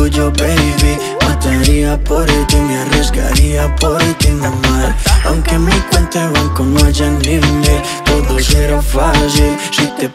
tuyo, baby. Mataría por ti, me arriesgaría por ti, mamá. Aunque en mi cuenta de banco no haya ni mil, todo será fácil si te